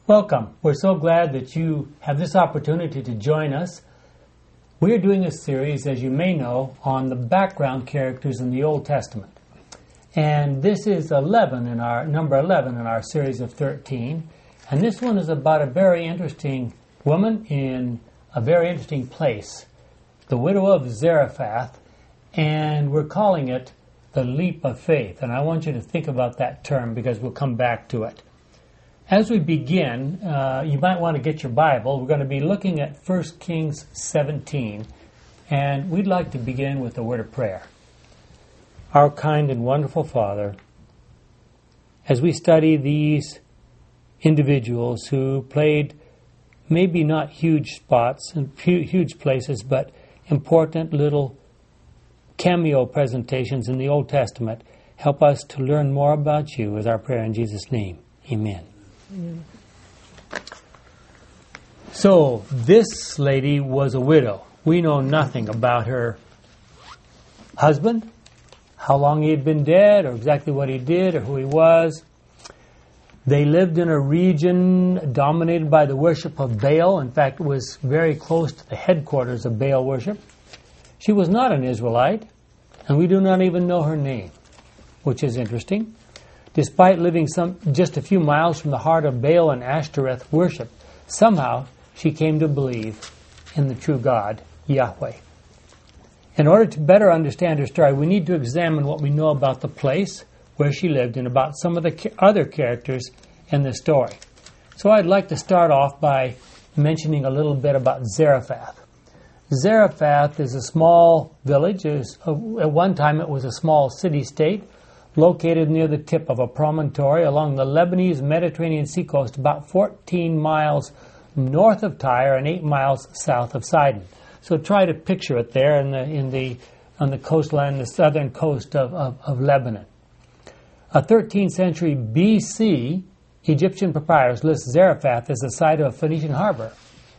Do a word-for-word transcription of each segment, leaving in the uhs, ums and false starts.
Welcome. We're so glad that you have this opportunity to join us. We're doing a series, as you may know, on the background characters in the Old Testament. And this is eleven in our number eleven in our series of thirteen. And this one is about a very interesting woman in a very interesting place, the widow of Zarephath, and we're calling it the leap of faith. And I want you to think about that term because we'll come back to it. As we begin, uh, you might want to get your Bible. We're going to be looking at First Kings seventeen, and we'd like to begin with a word of prayer. Our kind and wonderful Father, as we study these individuals who played maybe not huge spots and huge places, but important little cameo presentations in the Old Testament, help us to learn more about you, is our prayer in Jesus' name. Amen. Mm. So, this lady was a widow. We know nothing about her husband, how long he had been dead, or exactly what he did, or who he was. They lived in a region dominated by the worship of Baal. In fact, it was very close to the headquarters of Baal worship. She was not an Israelite, and we do not even know her name, which is interesting. Despite living some just a few miles from the heart of Baal and Ashtoreth worship, somehow she came to believe in the true God, Yahweh. In order to better understand her story, we need to examine what we know about the place where she lived and about some of the other characters in the story. So I'd like to start off by mentioning a little bit about Zarephath. Zarephath is a small village. At one time it was a small city-state located near the tip of a promontory along the Lebanese Mediterranean seacoast, about fourteen miles north of Tyre and eight miles south of Sidon. So try to picture it there in the in the on the coastline, the southern coast of, of, of Lebanon. A thirteenth century B C Egyptian papyrus lists Zarephath as the site of a Phoenician harbor.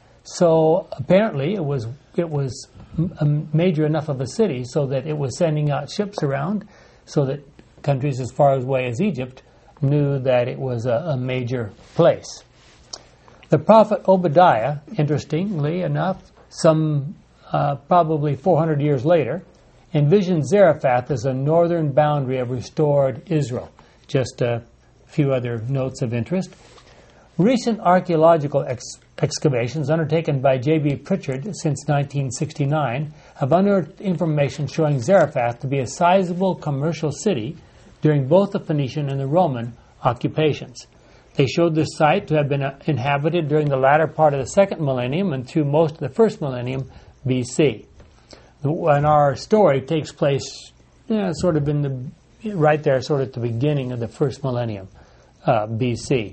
So apparently it was it was a major enough of a city so that it was sending out ships around, so that countries as far away as Egypt knew that it was a, a major place. The prophet Obadiah, interestingly enough, some uh, probably four hundred years later, envisioned Zarephath as a northern boundary of restored Israel. Just a few other notes of interest. Recent archaeological ex- excavations undertaken by J B Pritchard since nineteen sixty-nine have unearthed information showing Zarephath to be a sizable commercial city during both the Phoenician and the Roman occupations. They showed the site to have been inhabited during the latter part of the second millennium and through most of the first millennium B C. And our story takes place yeah, sort of in the right there, sort of at the beginning of the first millennium uh, B C.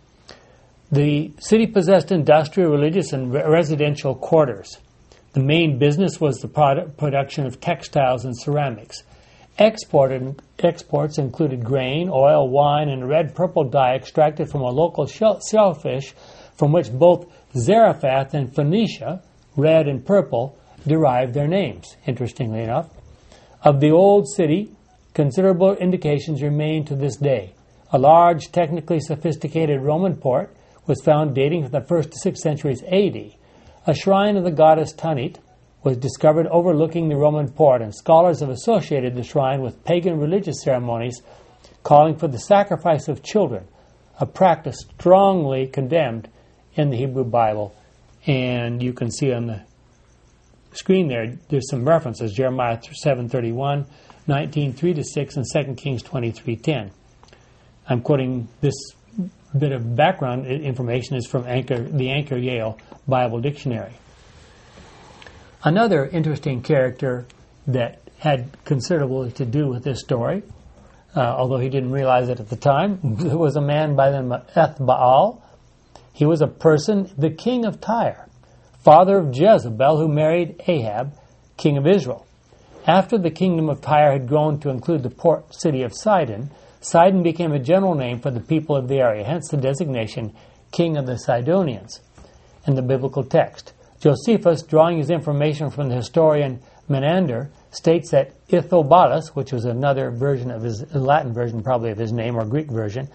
The city possessed industrial, religious, and re- residential quarters. The main business was the product, production of textiles and ceramics. Exported, exports included grain, oil, wine, and a red-purple dye extracted from a local shell, shellfish from which both Zarephath and Phoenicia, red and purple, derived their names, interestingly enough. Of the old city, considerable indications remain to this day. A large, technically sophisticated Roman port was found dating from the first to sixth centuries A D. A shrine of the goddess Tanit was discovered overlooking the Roman port, and scholars have associated the shrine with pagan religious ceremonies calling for the sacrifice of children, a practice strongly condemned in the Hebrew Bible. And you can see on the screen there, there's some references, Jeremiah seven thirty-one, nineteen three to six, and Second Kings twenty-three ten. I'm quoting this bit of background information is from Anchor, the Anchor Yale Bible Dictionary. Another interesting character that had considerably to do with this story, uh, although he didn't realize it at the time, was a man by the name of Ethbaal. He was a person, the king of Tyre, father of Jezebel, who married Ahab, king of Israel. After the kingdom of Tyre had grown to include the port city of Sidon, Sidon became a general name for the people of the area, hence the designation king of the Sidonians in the biblical text. Josephus, drawing his information from the historian Menander, states that Ithobalus, which was another version of his Latin version probably of his name, or Greek version,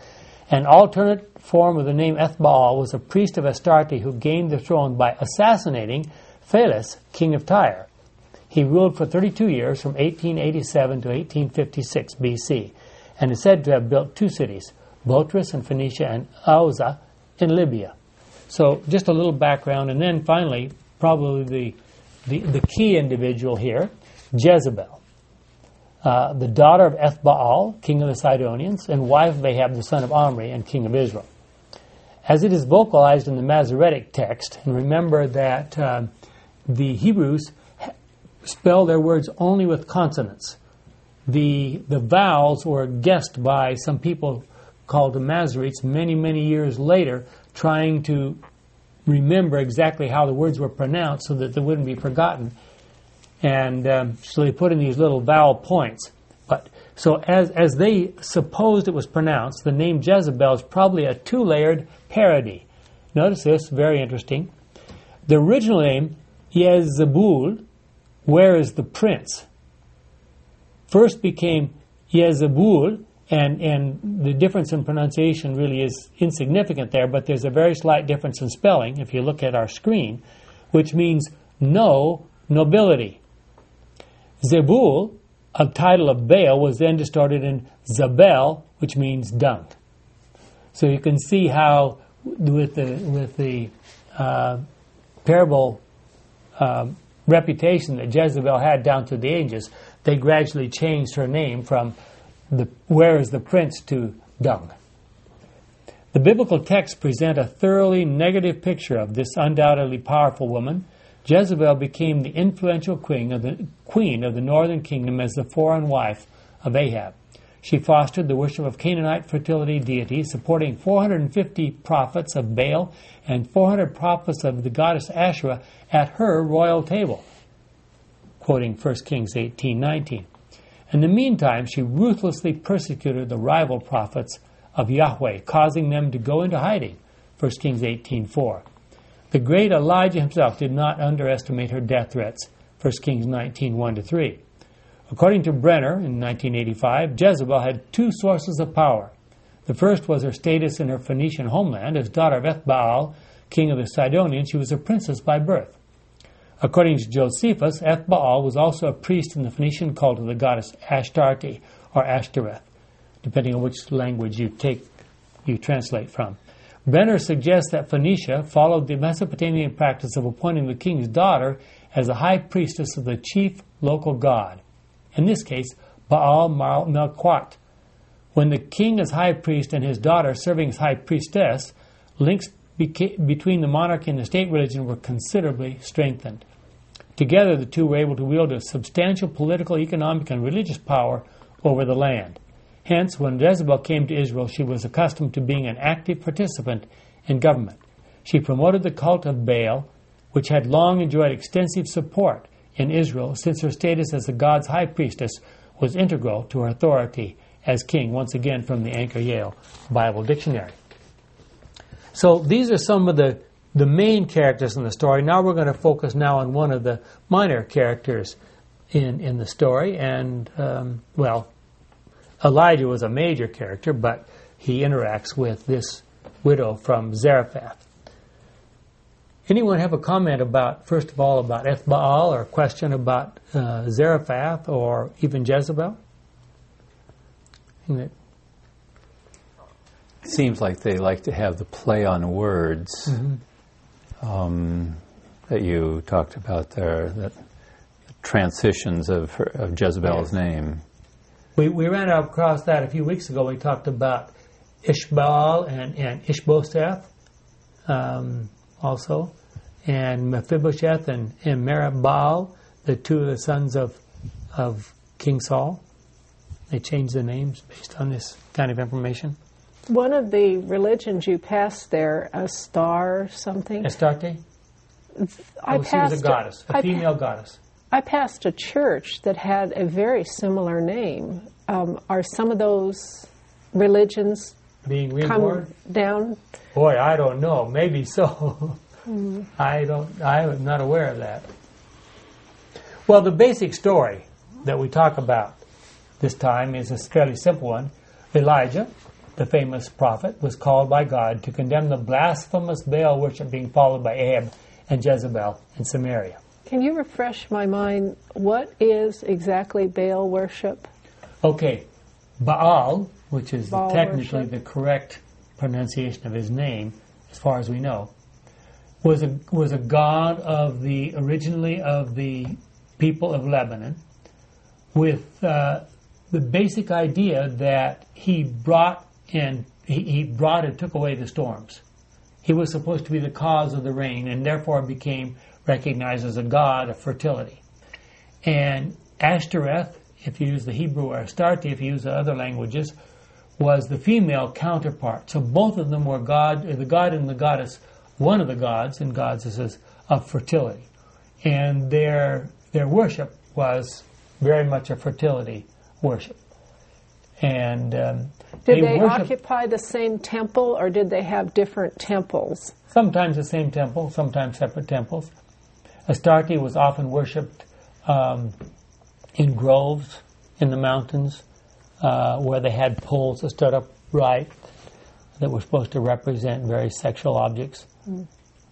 An alternate form of the name Ethbaal was a priest of Astarte who gained the throne by assassinating Phelis, king of Tyre. He ruled for thirty-two years from eighteen eighty-seven to eighteen fifty-six B C and is said to have built two cities, Botrys in Phoenicia and Auza in Libya. So just a little background, and then finally, probably the, the, the key individual here, Jezebel, uh, the daughter of Ethbaal, king of the Sidonians, and wife of Ahab, the son of Omri, and king of Israel. As it is vocalized in the Masoretic text, and remember that uh, the Hebrews spell their words only with consonants. The, the vowels were guessed by some people called the Masoretes many, many years later, trying to remember exactly how the words were pronounced so that they wouldn't be forgotten. And um, so they put in these little vowel points. But so as, as they supposed it was pronounced, the name Jezebel is probably a two-layered parody. Notice this, very interesting. The original name, Yezebul, where is the prince, first became Yezebul, and, and the difference in pronunciation really is insignificant there, but there's a very slight difference in spelling if you look at our screen, which means no nobility. Zebul, a title of Baal, was then distorted in Zabel, which means dung. So you can see how with the, with the uh, parable uh, reputation that Jezebel had down through the ages, they gradually changed her name from the where is the prince to dung. The biblical texts present a thoroughly negative picture of this undoubtedly powerful woman. Jezebel became the influential queen of the queen of the northern kingdom as the foreign wife of Ahab. She fostered the worship of Canaanite fertility deities, supporting four hundred fifty prophets of Baal and four hundred prophets of the goddess Asherah at her royal table, quoting First Kings eighteen nineteen. In the meantime, she ruthlessly persecuted the rival prophets of Yahweh, causing them to go into hiding, First Kings eighteen four. The great Elijah himself did not underestimate her death threats, First Kings nineteen one to three. According to Brenner in nineteen eighty-five, Jezebel had two sources of power. The first was her status in her Phoenician homeland. As daughter of Ethbaal, king of the Sidonians, she was a princess by birth. According to Josephus, Ethbaal was also a priest in the Phoenician cult of the goddess Astarte or Ashtoreth, depending on which language you take, you translate from. Brenner suggests that Phoenicia followed the Mesopotamian practice of appointing the king's daughter as a high priestess of the chief local god, in this case, Baal Melquat. When the king is high priest and his daughter serving as high priestess, links beca- between the monarchy and the state religion were considerably strengthened. Together, the two were able to wield a substantial political, economic, and religious power over the land. Hence, when Jezebel came to Israel, she was accustomed to being an active participant in government. She promoted the cult of Baal, which had long enjoyed extensive support in Israel, since her status as the God's high priestess was integral to her authority as king, once again from the Anchor Yale Bible Dictionary. So these are some of the, the main characters in the story. Now we're going to focus now on one of the minor characters in, in the story. And, um, well, Elijah was a major character, but he interacts with this widow from Zarephath. Anyone have a comment about, first of all, about Ethbaal, or a question about uh, Zarephath, or even Jezebel? It seems like they like to have the play on words mm-hmm. um, that you talked about there, that transitions of, her, of Jezebel's yes. name. We we ran across that a few weeks ago. We talked about Ishbaal and, and Ishbosheth. Um, also, and Mephibosheth and, and Merib-Baal, the two of the sons of of King Saul. They changed the names based on this kind of information. One of the religions you passed there, a star something? Astarte? I oh, passed she was a goddess, a I female pa- goddess. I passed a church that had a very similar name. Um, are some of those religions being reborn down? Boy, I don't know. Maybe so. mm-hmm. I don't. I'm not aware of that. Well, the basic story that we talk about this time is a fairly simple one. Elijah the famous prophet, was called by God to condemn the blasphemous Baal worship being followed by Ahab and Jezebel in Samaria. Can you refresh my mind? What is exactly Baal worship? Okay, Baal, which is Baal technically worship. the correct pronunciation of his name, as far as we know, was a was a god of the originally of the people of Lebanon, with uh, the basic idea that he brought in he, he brought and took away the storms. He was supposed to be the cause of the rain, and therefore became recognized as a god of fertility. And Ashtoreth, if you use the Hebrew, or Astarte, if you use the other languages, was the female counterpart. So both of them were god, the god and the goddess, one of the gods and goddesses of fertility. And their their worship was very much a fertility worship. And um, Did they, worship, occupy the same temple, or did they have different temples? sometimes the same temple, sometimes separate temples. Astarte was often worshipped um, in groves in the mountains, uh, where they had poles that stood upright that were supposed to represent very sexual objects. Mm.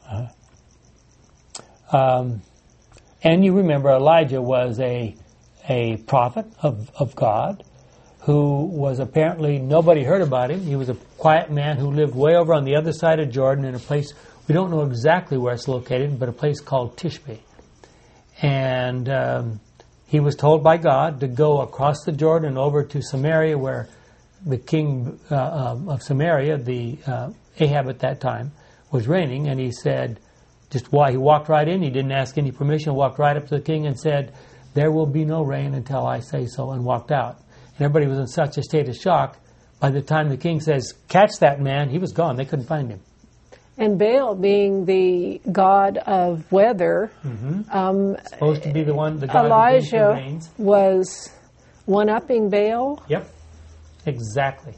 Uh, um, and you remember Elijah was a a prophet of, of God, who was apparently, nobody heard about him. He was a quiet man who lived way over on the other side of Jordan in a place, we don't know exactly where it's located, but a place called Tishbe. And um, he was told by God to go across the Jordan over to Samaria, where the king uh, um, of Samaria, the uh, Ahab at that time, was reigning. And he said, just why he walked right in, he didn't ask any permission, walked right up to the king and said, "There will be no rain until I say so," and walked out. And everybody was in such a state of shock. By the time the king says, "Catch that man," he was gone. They couldn't find him. And Baal, being the god of weather, Mm-hmm. um, Supposed to be the one, the god Elijah who brings the rains. was one-upping Baal? Yep, exactly.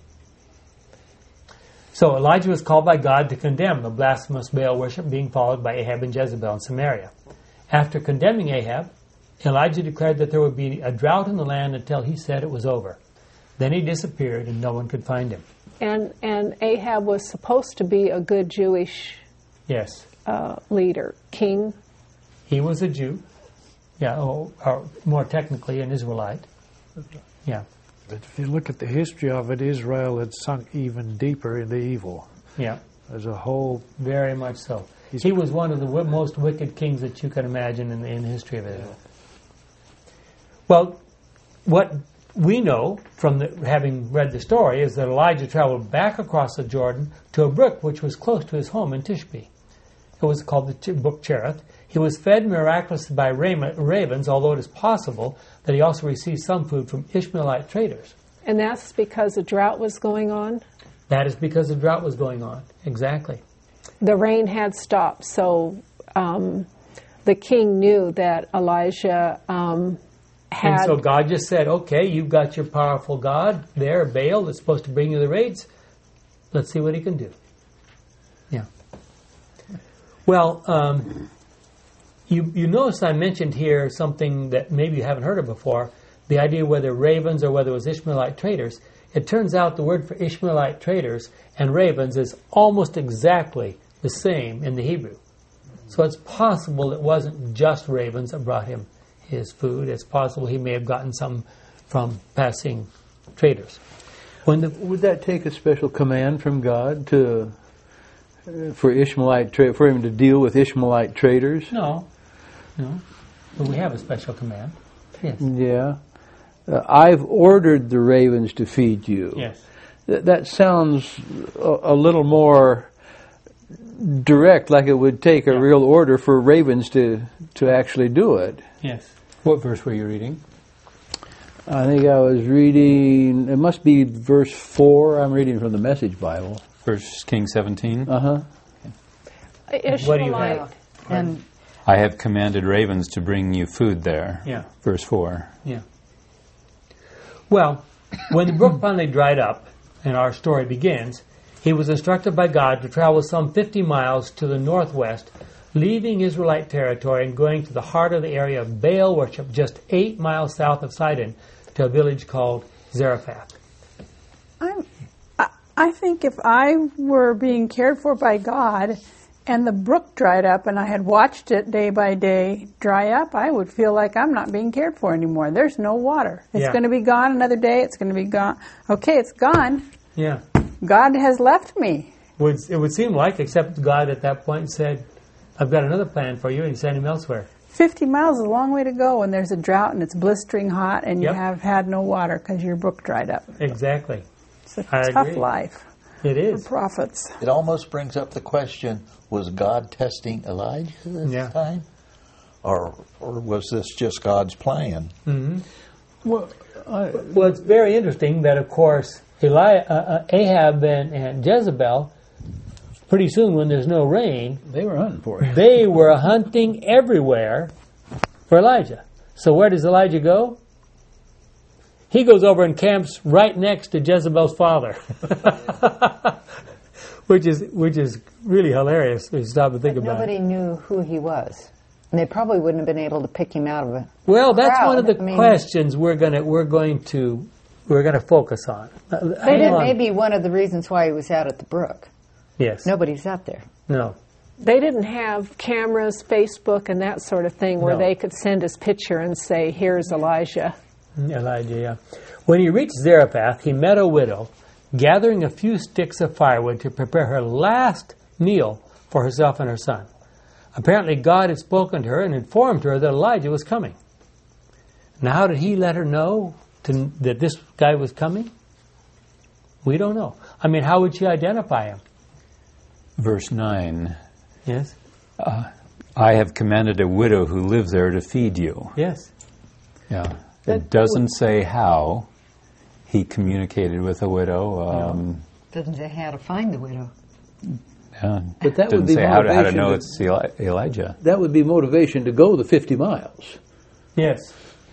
So Elijah was called by God to condemn the blasphemous Baal worship being followed by Ahab and Jezebel in Samaria. After condemning Ahab, Elijah declared that there would be a drought in the land until he said it was over. Then he disappeared and no one could find him. And and Ahab was supposed to be a good Jewish Yes. uh, leader, king. He was a Jew. Yeah, or, or more technically an Israelite. Yeah. But if you look at the history of it, Israel had sunk even deeper into evil. Yeah. There's a whole... Very much so. He was one of the w- most wicked kings that you can imagine in the, in the history of Israel. Well, what we know from the, having read the story is that Elijah traveled back across the Jordan to a brook which was close to his home in Tishbe. It was called the Ch- Brook Cherith. He was fed miraculously by ra- ravens, although it is possible that he also received some food from Ishmaelite traders. And that's because a drought was going on? That is because the drought was going on. Exactly. The rain had stopped, so um, the king knew that Elijah um, had... And so God just said, okay, you've got your powerful God there, Baal, that's supposed to bring you the rains. Let's see what he can do. Yeah. Well, um, you, you notice I mentioned here something that maybe you haven't heard of before, the idea whether ravens or whether it was Ishmaelite traders. It turns out the word for Ishmaelite traders and ravens is almost exactly the same in the Hebrew. So it's possible it wasn't just ravens that brought him his food. It's possible he may have gotten some from passing traders. When the, would that take a special command from God to uh, for Ishmaelite tra- for him to deal with Ishmaelite traders? No, no. But we have a special command. Yes. Yeah. Uh, I've ordered the ravens to feed you. Yes. Th- that sounds a, a little more direct, like it would take a Yeah. real order for ravens to, to actually do it. Yes. What verse were you reading? I think I was reading, it must be verse four. I'm reading from the Message Bible. First Kings seventeen. Uh-huh. Ishmaelite. What do you have? And I have commanded ravens to bring you food there. Yeah. Verse four. Yeah. Well, when the brook finally dried up, and our story begins, he was instructed by God to travel some fifty miles to the northwest, leaving Israelite territory and going to the heart of the area of Baal worship, just eight miles south of Sidon, to a village called Zarephath. I'm, I, I think if I were being cared for by God and the brook dried up and I had watched it day by day dry up, I would feel like I'm not being cared for anymore. There's no water. It's Yeah. going to be gone another day. It's going to be gone. Okay, it's gone. Yeah. God has left me. Would, it would seem like, except God at that point said, I've got another plan for you, and he sent him elsewhere. fifty miles is a long way to go when there's a drought and it's blistering hot and you Yep. have had no water because your brook dried up. Exactly. It's a I tough agree. life It for is. prophets. It almost brings up the question, was God testing Elijah this Yeah. time? Or or was this just God's plan? Well, I, Well, it's very interesting that, of course, Eli- uh, uh, Ahab and, and Jezebel, pretty soon when there's no rain, They were hunting for it. they were hunting everywhere for Elijah. So where does Elijah go? He goes over and camps right next to Jezebel's father, which is which is really hilarious if you stop and think But about nobody it. knew who he was. And they probably wouldn't have been able to pick him out of it. Well, that's crowd. one of the I mean- questions we're gonna we're going to we're gonna focus on. Uh, hang That on. may be one of the reasons why he was out at the brook. Yes. Nobody's out there. No. They didn't have cameras, Facebook, and that sort of thing where No. they could send his picture and say, here's Elijah. Elijah, yeah. When he reached Zarephath, he met a widow gathering a few sticks of firewood to prepare her last meal for herself and her son. Apparently, God had spoken to her and informed her that Elijah was coming. Now, how did he let her know to, that this guy was coming? We don't know. I mean, how would she identify him? Verse nine, Yes? I have commanded a widow who lives there to feed you. Yes. Yeah. That It doesn't say how he communicated with a widow. Um, Doesn't say how to find the widow. yeah. But that doesn't would be say how to, how to motivation know to- it's Eli- Elijah. That would be motivation to go the fifty miles. Yes.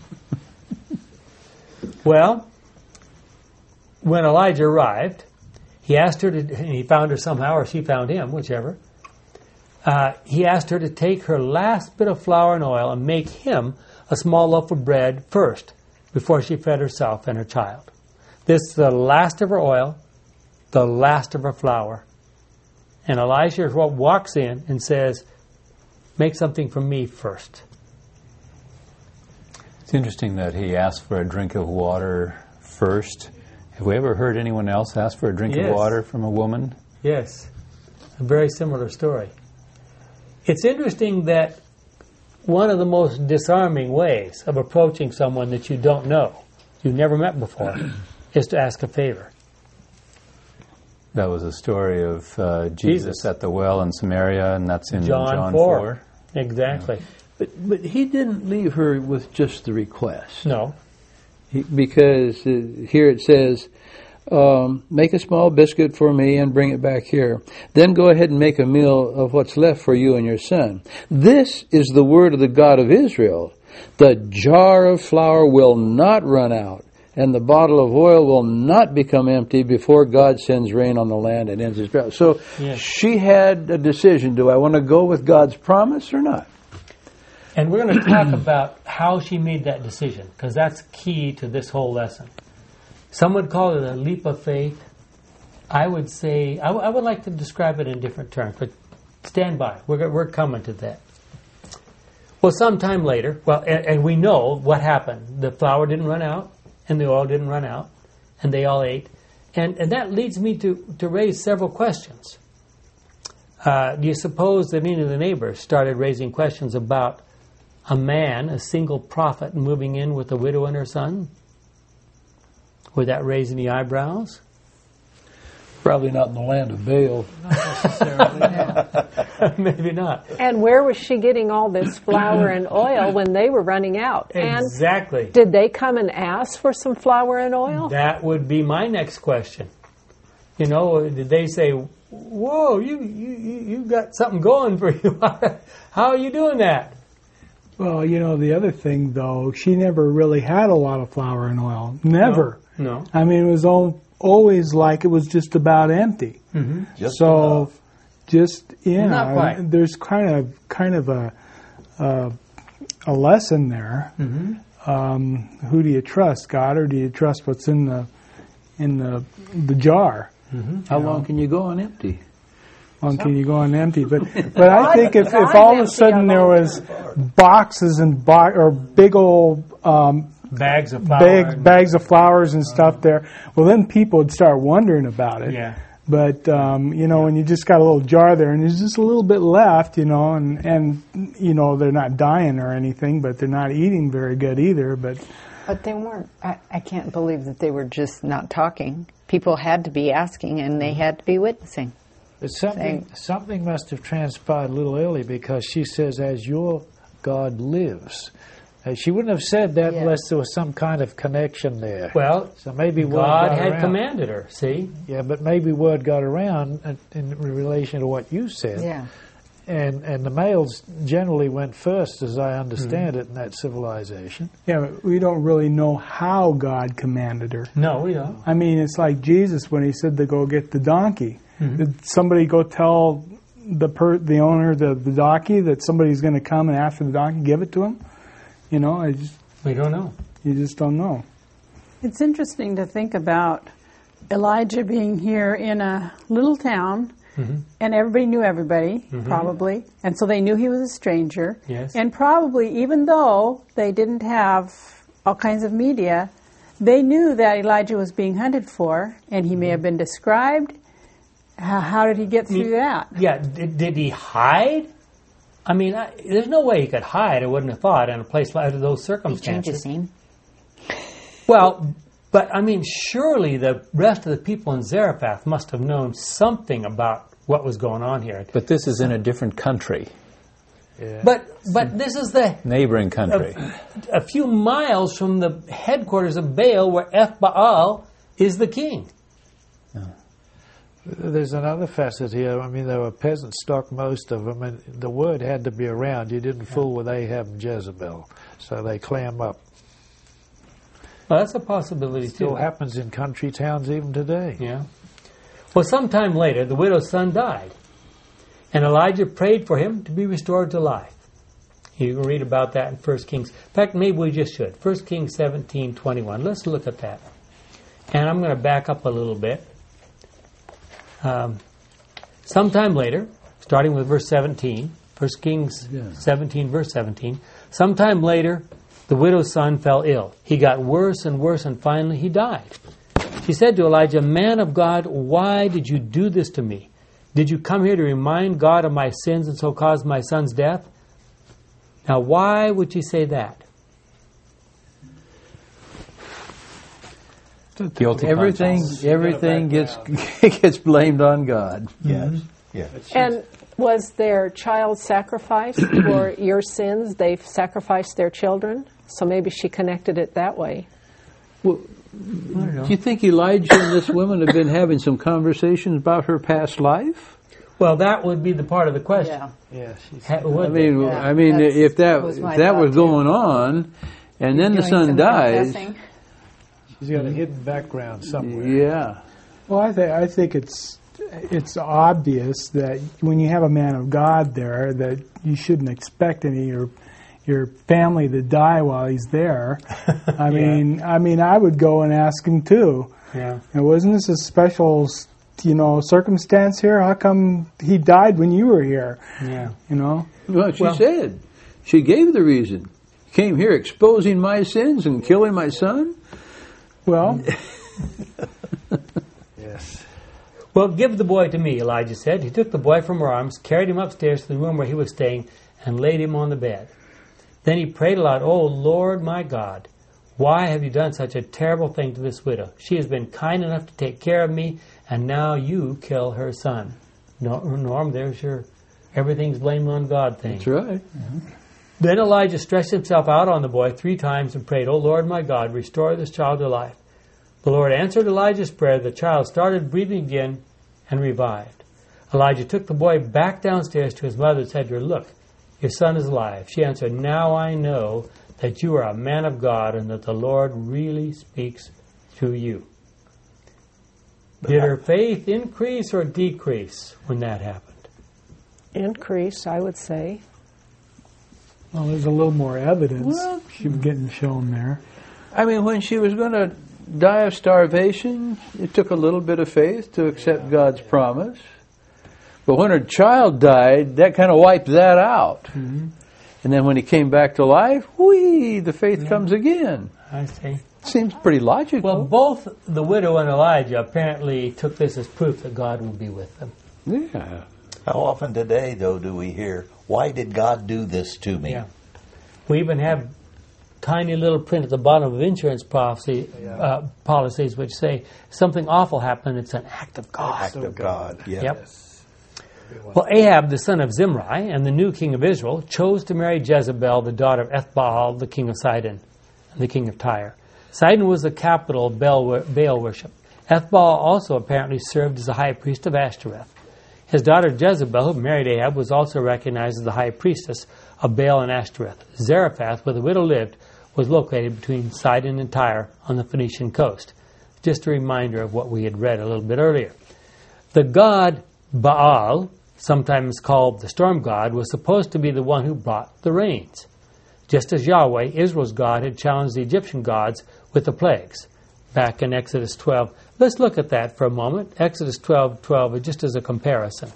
Well, when Elijah arrived, he asked her to, and he found her somehow, or she found him, whichever. Uh, he asked her to take her last bit of flour and oil and make him a small loaf of bread first, before she fed herself and her child. This is the last of her oil, the last of her flour. And Elijah walks in and says, make something for me first. It's interesting that he asked for a drink of water first. Have we ever heard anyone else ask for a drink Yes. of water from a woman? Yes, a very similar story. It's interesting that one of the most disarming ways of approaching someone that you don't know, you've never met before, is to ask a favor. That was a story of uh, Jesus, Jesus. at the well in Samaria, and that's in John, John, four. four. Exactly. But, but he didn't leave her with just the request. No. He, because uh, here it says, um, make a small biscuit for me and bring it back here. Then go ahead and make a meal of what's left for you and your son. This is the word of the God of Israel. The jar of flour will not run out, and the bottle of oil will not become empty before God sends rain on the land and ends his drought. So Yes. she had a decision. Do I want to go with God's promise or not? And we're going to talk about how she made that decision, because that's key to this whole lesson. Some would call it a leap of faith. I would say, I, w- I would like to describe it in different terms, but stand by. We're, go- we're coming to that. Well, sometime later, well, and, and we know what happened. The flour didn't run out, and the oil didn't run out, and they all ate. And, and that leads me to, to raise several questions. Uh, do you suppose that any of the neighbors started raising questions about a man, a single prophet, moving in with a widow and her son? Would that raise any eyebrows? Probably not in the land of Baal. Maybe not. And where was she getting all this flour and oil when they were running out? Exactly. And did they come and ask for some flour and oil? That would be my next question. You know, did they say, whoa, you, you, you you got something going for you. How are you doing that? Well, you know, the other thing, though, she never really had a lot of flour and oil. Never. No. I mean, it was all, always like it was just about empty. Mm-hmm. Just so, enough. just, yeah, Not quite. there's kind of kind of a uh, a lesson there. Mm-hmm. Um, who do you trust, God, or do you trust what's in the in the the jar? How long can you go on empty? Long can you go on empty? But but I think if, if all of a sudden there was boxes and bo- or big old um, Bags of flour. big bags of flowers and stuff there, well then people would start wondering about it. Yeah. But um, you know, when you just got a little jar there and there's just a little bit left, you know, and and you know they're not dying or anything, but they're not eating very good either. But But they weren't, I, I can't believe that they were just not talking. People had to be asking and they had to be witnessing. But something, something must have transpired a little early, because she says, as your God lives. Uh, she wouldn't have said that Yeah. unless there was some kind of connection there. Well, so maybe word God got had around. commanded her, see? Yeah, but maybe word got around in, in relation to what you said. Yeah. And and the males generally went first, as I understand it, in that civilization. yeah, but we don't really know how God commanded her. No, we don't. I mean, it's like Jesus when he said to go get the donkey. Did somebody go tell the per, the owner of the, the donkey that somebody's going to come and after the donkey give it to him? You know, I just We don't know. you just don't know. It's interesting to think about Elijah being here in a little town, and everybody knew everybody, probably, and so they knew he was a stranger. Yes. And probably, even though they didn't have all kinds of media, they knew that Elijah was being hunted for, and he may have been described. How, how did he get through that? Yeah, did, did he hide? I mean, I, there's no way he could hide, I wouldn't have thought, in a place like those He circumstances. changed his name. Well, but I mean, surely the rest of the people in Zarephath must have known something about what was going on here. But this is in a different country, But but this is the neighboring country. a, a few miles from the headquarters of Baal, where Eth-Baal is the king. There's another facet here. I mean, there were peasant stock, most of them, and the word had to be around. You didn't fool with Ahab and Jezebel, so they clam up. Well, that's a possibility Still too. happens in country towns even today. Yeah. Well, sometime later, the widow's son died, and Elijah prayed for him to be restored to life. You can read about that in First Kings. In fact, maybe we just should. First Kings seventeen twenty-one. Let's look at that. And I'm going to back up a little bit. Um, sometime later, starting with verse seventeen, First Kings seventeen, verse seventeen, sometime later, the widow's son fell ill. He got worse and worse, and finally he died. She said to Elijah, "Man of God, why did you do this to me? Did you come here to remind God of my sins and so cause my son's death?" Now, why would she say that? Guilty Everything, conscience. everything gets gets blamed on God. Yes. Yes. And was their child sacrificed for your sins? They sacrificed their children? So maybe she connected it that way. Well, do you think Elijah and this woman have been having some conversations about her past life? Well, that would be the part of the question. Yeah. Yeah, she's Ha- would I mean, Yeah, I mean, that's- if that was if my that thought, was too. going on, and then the Doing son some dies, confessing. she's got a hidden background somewhere. yeah. Well, I think I think it's it's obvious that when you have a man of God there, that you shouldn't expect any of your your family to die while he's there. I mean, I mean, I would go and ask him too. Yeah. And wasn't this a special, you know, circumstance here? How come he died when you were here? Yeah. You know. Well, she Well- said, she gave the reason. Came here exposing my sins and killing my son. Well, Yes. Well, give the boy to me, Elijah said. He took the boy from her arms, carried him upstairs to the room where he was staying, and laid him on the bed. Then he prayed aloud, "Oh, Lord my God, why have you done such a terrible thing to this widow? She has been kind enough to take care of me, and now you kill her son." No, Norm, there's your everything's blamed on God thing. That's right. Then Elijah stretched himself out on the boy three times and prayed, "Oh, Lord my God, restore this child to life." The Lord answered Elijah's prayer. The child started breathing again and revived. Elijah took the boy back downstairs to his mother and said to her, "Look, your son is alive." She answered, "Now I know that you are a man of God and that the Lord really speaks through you." Did her faith increase or decrease when that happened? Increase, I would say. well, there's a little more evidence she was getting shown there. I mean, when she was going to die of starvation. It took a little bit of faith to accept God's promise. But when her child died, that kind of wiped that out. Mm-hmm. And then when he came back to life, whee, the faith Yeah. comes again. I see. Seems pretty logical. Well, both the widow and Elijah apparently took this as proof that God would be with them. Yeah. How often today, though, do we hear, why did God do this to me? Yeah. We even have tiny little print at the bottom of insurance policy, uh, policies which say something awful happened, it's an act of God. Act of God, yes. Yep. Well, Ahab, the son of Zimri, and the new king of Israel, chose to marry Jezebel, the daughter of Ethbaal, the king of Sidon, and the king of Tyre. Sidon was the capital of Baal, Baal worship. Ethbaal also apparently served as the high priest of Ashtoreth. His daughter Jezebel, who married Ahab, was also recognized as the high priestess of Baal and Ashtoreth. Zarephath, where the widow lived, was located between Sidon and Tyre on the Phoenician coast. Just a reminder of what we had read a little bit earlier. The god Baal, sometimes called the storm god, was supposed to be the one who brought the rains, just as Yahweh, Israel's God, had challenged the Egyptian gods with the plagues back in Exodus twelve. Let's look at that for a moment. Exodus twelve twelve, just as a comparison.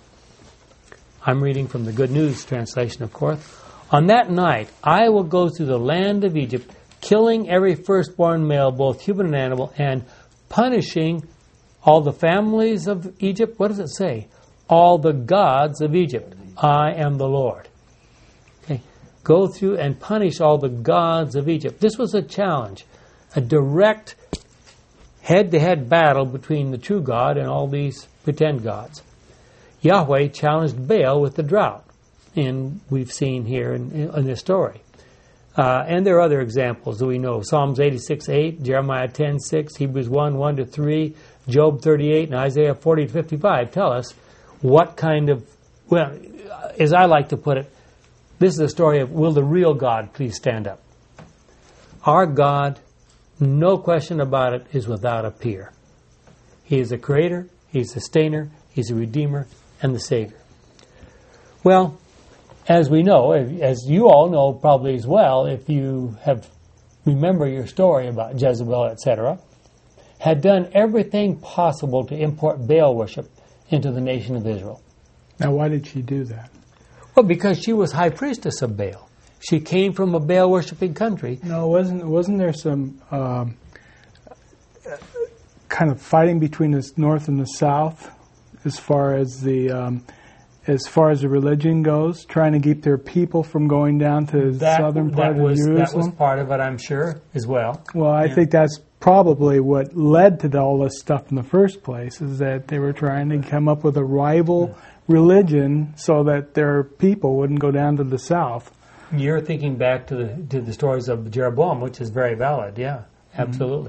I'm reading from the Good News translation, of course. On that night, I will go through the land of Egypt, killing every firstborn male, both human and animal, and punishing all the families of Egypt. What does it say? All the gods of Egypt. I am the Lord. Okay. Go through and punish all the gods of Egypt. This was a challenge, a direct head-to-head battle between the true God and all these pretend gods. Yahweh challenged Baal with the drought, and we've seen here in, in this story. Uh, and there are other examples that we know. Psalms eighty-six eight, Jeremiah ten six, Hebrews one one to three, Job thirty-eight, and Isaiah forty to fifty-five tell us what kind of, well, as I like to put it, this is a story of, will the real God please stand up? Our God, no question about it, is without a peer. He is the creator, he's the sustainer, he's the redeemer, and the savior. Well, as we know, as you all know probably as well, if you have remember your story about Jezebel, et cetera, had done everything possible to import Baal worship into the nation of Israel. Now, why did she do that? Well, because she was high priestess of Baal. She came from a Baal worshiping country. No, wasn't wasn't there some um, kind of fighting between the north and the south, as far as the um, as far as the religion goes, trying to keep their people from going down to the That, southern part that of was, Jerusalem? That was part of it, I'm sure, as well. Well, I Yeah. think that's probably what led to all this stuff in the first place, is that they were trying to come up with a rival religion so that their people wouldn't go down to the south. You're thinking back to the to the stories of Jeroboam, which is very valid. Yeah, absolutely.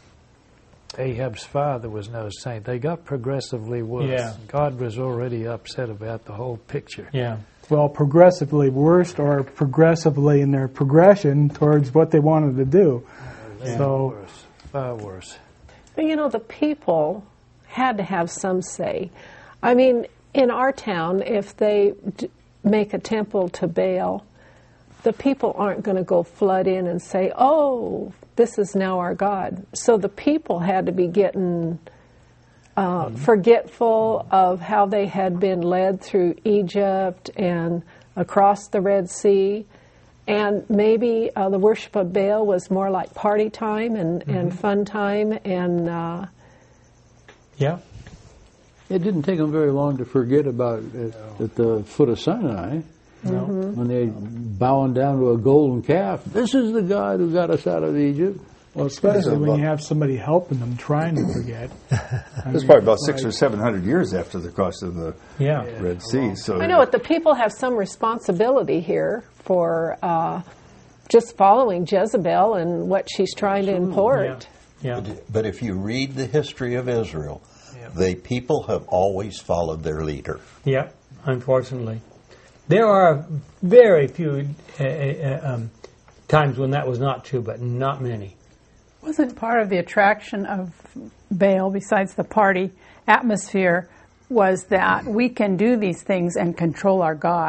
Ahab's father was no saint. They got progressively worse. Yeah. God was already upset about the whole picture. Yeah. Well, progressively worse, or progressively in their progression towards what they wanted to do. Yeah. So, Worse, far worse. But you know, the people had to have some say. I mean, in our town, if they d- make a temple to Baal, the people aren't going to go flood in and say, oh, this is now our God. So the people had to be getting uh, mm-hmm. forgetful of how they had been led through Egypt and across the Red Sea. And maybe uh, the worship of Baal was more like party time and, mm-hmm. and fun time. And uh, yeah. It didn't take them very long to forget about it at the foot of Sinai. No. Mm-hmm. When they bowing down to a golden calf. This is the God who got us out of Egypt. well, especially when you have somebody helping them trying to forget. It's probably about six or seven hundred years after the cross of the Yeah. Red Sea. So I know what the people have some responsibility here for uh, just following Jezebel and what she's trying to import. Yeah. But, but if you read the history of Israel, the people have always followed their leader. Yeah, unfortunately. There are very few uh, uh, um, times when that was not true, but not many. Wasn't part of the attraction of Baal, besides the party atmosphere, was that we can do these things and control our God.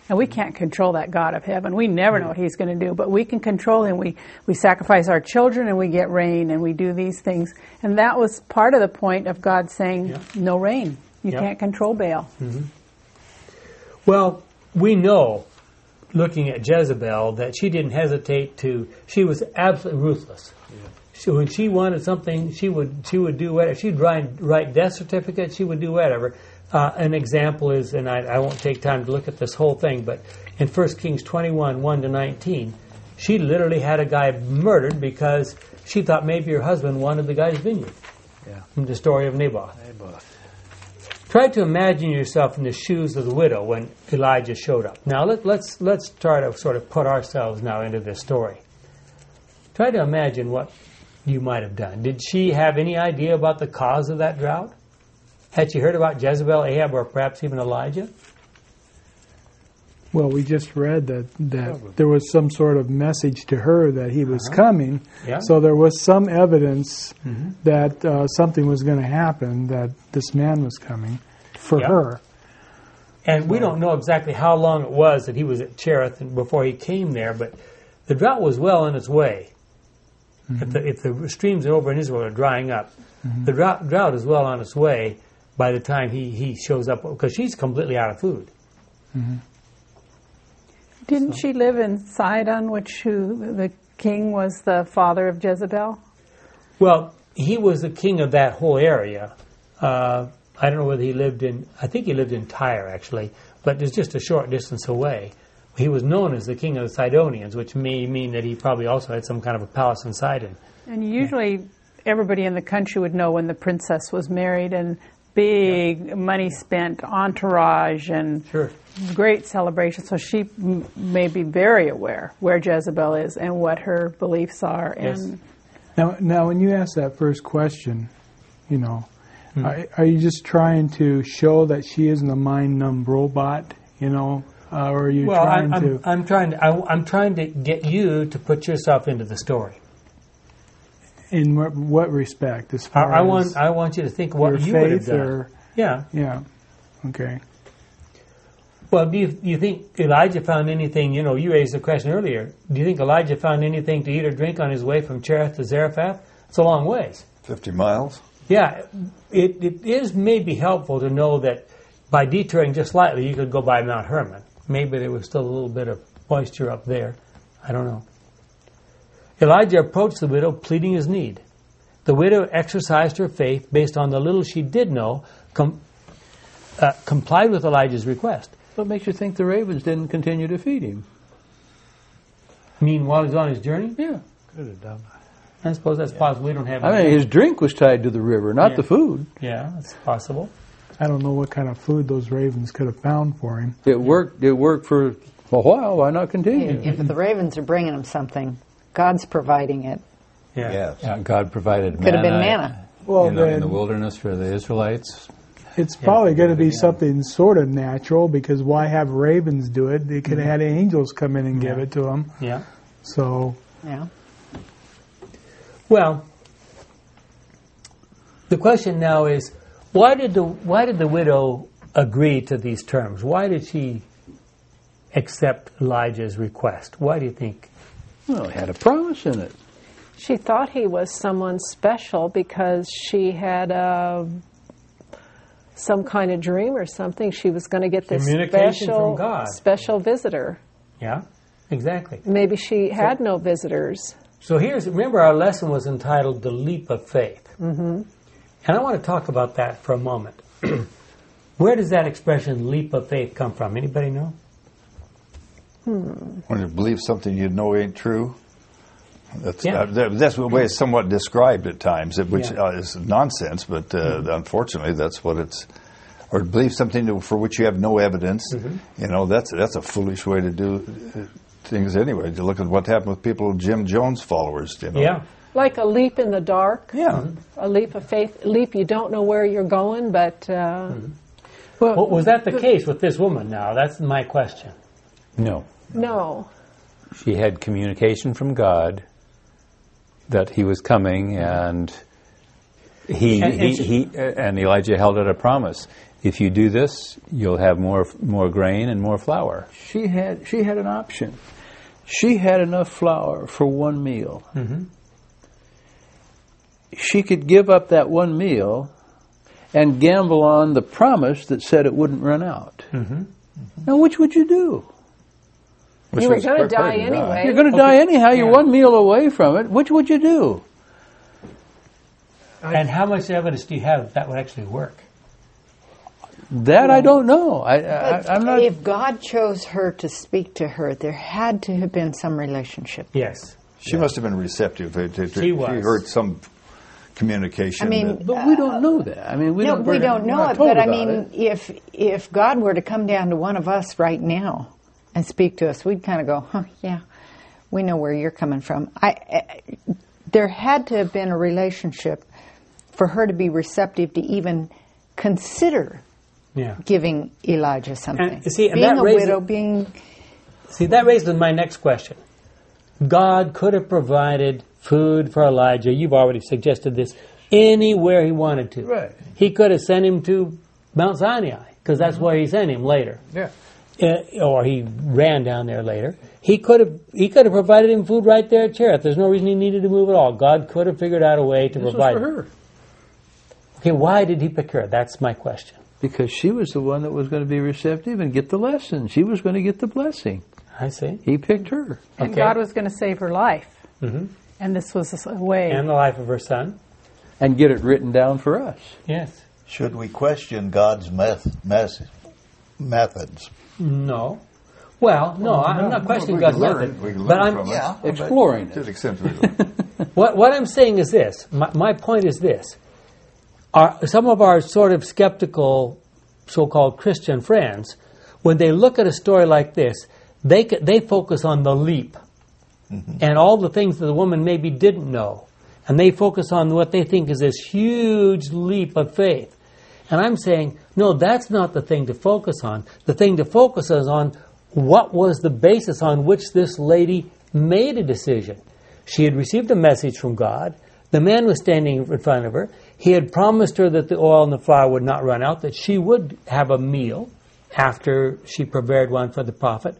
And we can't control that God of heaven. We never know what he's going to do, but we can control him. We, we sacrifice our children and we get rain and we do these things. And that was part of the point of God saying, yeah. no rain. You yeah. can't control Baal. Mm-hmm. Well, we know, looking at Jezebel, that she didn't hesitate to, she was absolutely ruthless. Yeah. She, when she wanted something, she would she would do whatever. She'd write, write death certificates, she would do whatever. Uh, an example is, and I, I won't take time to look at this whole thing, but in First Kings twenty-one, one to nineteen, she literally had a guy murdered because she thought maybe her husband wanted the guy's vineyard. Yeah. From the story of Naboth. Naboth. Try to imagine yourself in the shoes of the widow when Elijah showed up. Now let, let's let's try to sort of put ourselves now into this story. Try to imagine what you might have done. Did she have any idea about the cause of that drought? Had she heard about Jezebel, Ahab, or perhaps even Elijah? Well, we just read that, that there was some sort of message to her that he was uh-huh. coming. Yeah. So there was some evidence mm-hmm. that uh, something was going to happen, that this man was coming for yeah. her. And so. We don't know exactly how long it was that he was at Cherith before he came there, but the drought was well on its way. Mm-hmm. If, the, if the streams over in Israel are drying up, mm-hmm. the drought, drought is well on its way by the time he, he shows up, because she's completely out of food. Mm-hmm. Didn't so. she live in Sidon, which who, the king was the father of Jezebel? Well, he was the king of that whole area. Uh, I don't know whether he lived in, I think he lived in Tyre, actually, but it's just a short distance away. He was known as the king of the Sidonians, which may mean that he probably also had some kind of a palace in Sidon. And usually yeah. everybody in the country would know when the princess was married, and big yeah. money spent, entourage, and sure. great celebration. So she m- may be very aware where Jezebel is and what her beliefs are. Yes. And now, now, when you ask that first question, you know, hmm. are, are you just trying to show that she isn't a mind-numb robot, you know, uh, or are you well, trying I'm, to? I'm, I'm trying to. I, I'm trying to get you to put yourself into the story. In what, what respect? As far I, I as want. I want you to think what you would have done. Or, yeah. Yeah. Okay. Well, do you, do you think Elijah found anything, you know, you raised the question earlier, do you think Elijah found anything to eat or drink on his way from Cherith to Zarephath? It's a long ways. Fifty miles? Yeah. It, it is maybe helpful to know that by detouring just slightly, you could go by Mount Hermon. Maybe there was still a little bit of moisture up there. I don't know. Elijah approached the widow, pleading his need. The widow exercised her faith based on the little she did know, com- uh, complied with Elijah's request. What makes you think the ravens didn't continue to feed him? You mean while he's on his journey? Yeah. Could have done that. I suppose that's possible. We don't have... I mean, his drink was tied to the river, not yeah. the food. Yeah, that's possible. I don't know what kind of food those ravens could have found for him. It worked. It worked for a while. Why not continue? If, if the ravens are bringing him something, God's providing it. Yeah. Yes. Yeah, God provided Could have manna, been manna. Well, in, the, in then the wilderness for the Israelites. it's probably going to be something sort of natural, because why have ravens do it? They could have had angels come in and Yeah. give it to them. Yeah. So, Yeah. Well, the question now is, why did the why did the widow agree to these terms? Why did she accept Elijah's request? Why do you think? Well, it had a promise in it. She thought he was someone special because she had uh, some kind of dream or something. She was going to get this Communication special from God. special visitor. Yeah, exactly. Maybe she had no visitors. So here's, remember our lesson was entitled The Leap of Faith. Mm-hmm. And I want to talk about that for a moment. Where does that expression, leap of faith, come from? Anybody know? Hmm. When you believe something you know ain't true. That's Yeah. uh, that, that's the way it's somewhat described at times, which Yeah. uh, is nonsense, but uh, Mm-hmm. unfortunately that's what it's... Or believe something to, for which you have no evidence. Mm-hmm. You know, that's that's a foolish way to do uh, things anyway. To look at what happened with people, Jim Jones followers, you know. Yeah. Like a leap in the dark. Yeah. A leap of faith. A leap you don't know where you're going, but... Uh, Mm-hmm. Well, was that the case with this woman now? That's my question. No. No. She had communication from God that he was coming, and he And- and he, she- he uh, and Elijah held out a promise. if you do this, you'll have more more grain and more flour. She had she had an option. She had enough flour for one meal. Mm-hmm. She could give up that one meal and gamble on the promise that said it wouldn't run out. Mm-hmm. Now, which would you do? Which You were was going to quite die pregnant, anyway. You're going to Okay. die anyhow. You're Yeah. one meal away from it. Which would you do? And how much evidence do you have that that would actually work? That I don't know. I, I, I'm not. If God chose her to speak to her, there had to have been some relationship. Yes. She must have been receptive. To, to, to, She was. heard some communication. I mean, that- But we don't know that. I mean, we no, don't. we we're- don't we're know not it. told But I about mean, it. if if God were to come down to one of us right now and speak to us, we'd kind of go, "Huh, yeah, we know where you're coming from." I, I there had to have been a relationship for her to be receptive to even consider Yeah. giving Elijah something. And, you see, and being that a raises- widow, being See, that raises my next question. God could have provided food for Elijah. You've already suggested this. Anywhere he wanted to. Right. He could have sent him to Mount Sinai, because that's where he sent him later. Yeah. Uh, or he ran down there later. He could have he could have provided him food right there at Cherith. There's no reason he needed to move at all. God could have figured out a way to This was provide. for her. Okay, why did he pick her? That's my question. Because she was the one that was going to be receptive and get the lesson. She was going to get the blessing. I see. He picked her. And Okay. God was going to save her life. Mm-hmm. And this was a way. And the life of her son. And get it written down for us. Yes. Should we question God's meth- mess- methods? No. Well, no, I'm not questioning we God's can learn. method. We can But learn I'm, from it. Yeah. Exploring To it. the extent we learn. What, what I'm saying is this. My, my point is this. Our, some of our sort of skeptical so-called Christian friends, when they look at a story like this, they c- they focus on the leap and all the things that the woman maybe didn't know. And they focus on what they think is this huge leap of faith. And I'm saying, no, that's not the thing to focus on. The thing to focus is on what was the basis on which this lady made a decision. She had received a message from God. The man was standing in front of her. He had promised her that the oil and the flour would not run out, that she would have a meal after she prepared one for the prophet.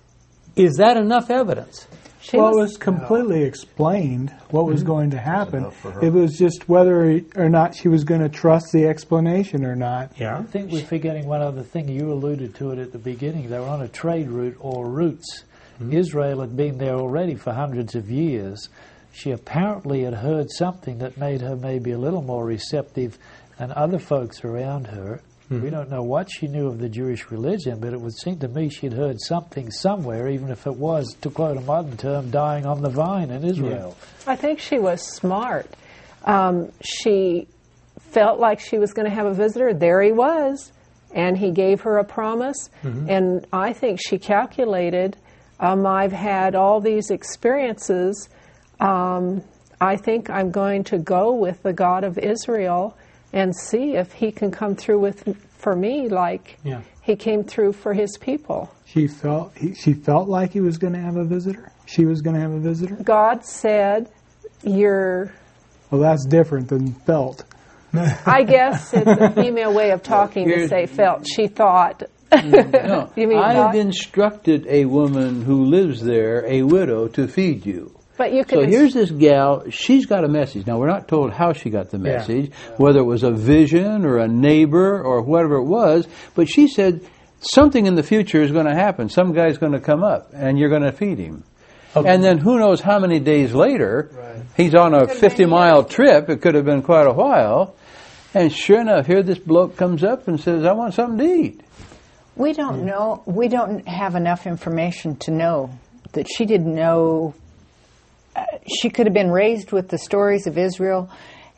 Is that enough evidence? She well, was- it was completely explained what was going to happen. enough for her. It was just whether or not she was going to trust the explanation or not. Yeah. I think we're forgetting one other thing. You alluded to it at the beginning. They were on a trade route or routes. Israel had been there already for hundreds of years. She apparently had heard something that made her maybe a little more receptive than other folks around her. We don't know what she knew of the Jewish religion, but it would seem to me she'd heard something somewhere, even if it was, to quote a modern term, dying on the vine in Israel. I think she was smart. Um, she felt like she was going to have a visitor. There he was, and he gave her a promise. And I think she calculated, um, I've had all these experiences. Um, I think I'm going to go with the God of Israel and see if he can come through with for me like Yeah. he came through for his people. She felt he, she felt like he was going to have a visitor. She was going to have a visitor. God said, you're... Well, that's different than felt. I guess it's a female way of talking to Here's- say felt. She thought. No, You mean I've thought? instructed a woman who lives there, a widow, to feed you. But you So can. here's this gal, she's got a message. Now, we're not told how she got the Yeah. message, whether it was a vision or a neighbor or whatever it was, but she said something in the future is going to happen. Some guy's going to come up, and you're going to feed him. Okay. And then who knows how many days later, he's on a fifty-mile trip. It could have been quite a while. And sure enough, here this bloke comes up and says, I want something to eat. We don't know. We don't have enough information to know that she didn't know. Uh, she could have been raised with the stories of Israel,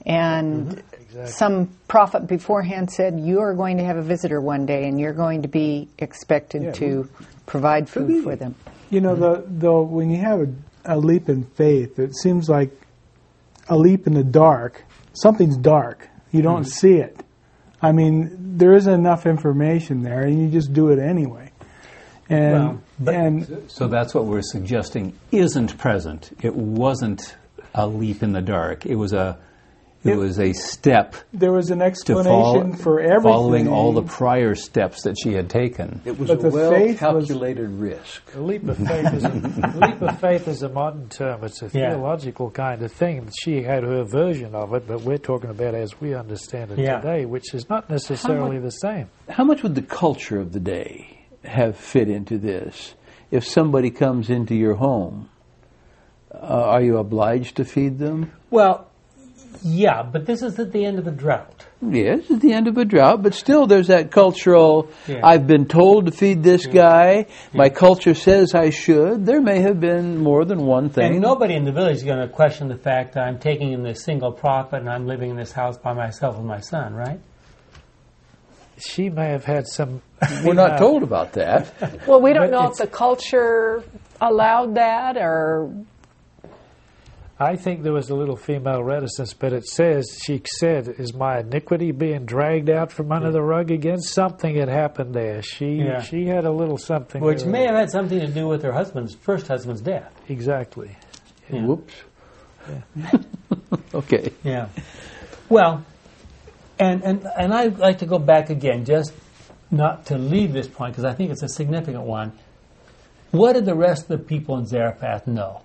and some prophet beforehand said, "You are going to have a visitor one day, and you're going to be expected to provide food for them." You know, the, the when you have a, a leap in faith, it seems like a leap in the dark. Something's dark. You don't see it. I mean, there isn't enough information there, and you just do it anyway. And Well, but- and So that's what we're suggesting isn't present. It wasn't a leap in the dark. It was a It, it was a step. There was an explanation follow, for everything. Following all the prior steps that she had taken. It was but a was, well-calculated risk. A leap of faith is a, leap of faith is a modern term. It's a yeah. theological kind of thing. She had her version of it, but we're talking about as we understand it yeah. today, which is not necessarily much, the same. How much would the culture of the day have fit into this? If somebody comes into your home, uh, are you obliged to feed them? Well, yeah, but this is at the end of a drought. Yes, at the end of a drought, but still there's that cultural, yeah. I've been told to feed this yeah. guy, yeah. my culture says I should. There may have been more than one thing. And nobody in the village is going to question the fact that I'm taking in this single profit and I'm living in this house by myself with my son, right? She may have had some... We're not told about that. Well, we don't know if the culture allowed that or... I think there was a little female reticence, but it says, she said, is my iniquity being dragged out from under yeah. the rug again? Something had happened there. She yeah. she had a little something. Which may have had something to do with her husband's, first husband's death. Exactly. Yeah. Whoops. Yeah. Okay. Yeah. Well, and, and, and I'd like to go back again, just not to leave this point, because I think it's a significant one. What did the rest of the people in Zarephath know?